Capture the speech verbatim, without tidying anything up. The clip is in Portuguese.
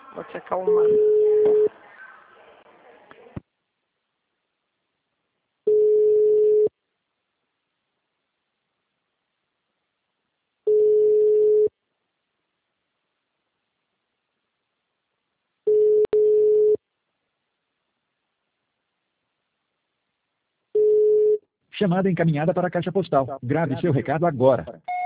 Vou te acalmar. Chamada encaminhada para a caixa postal. Grave seu recado agora.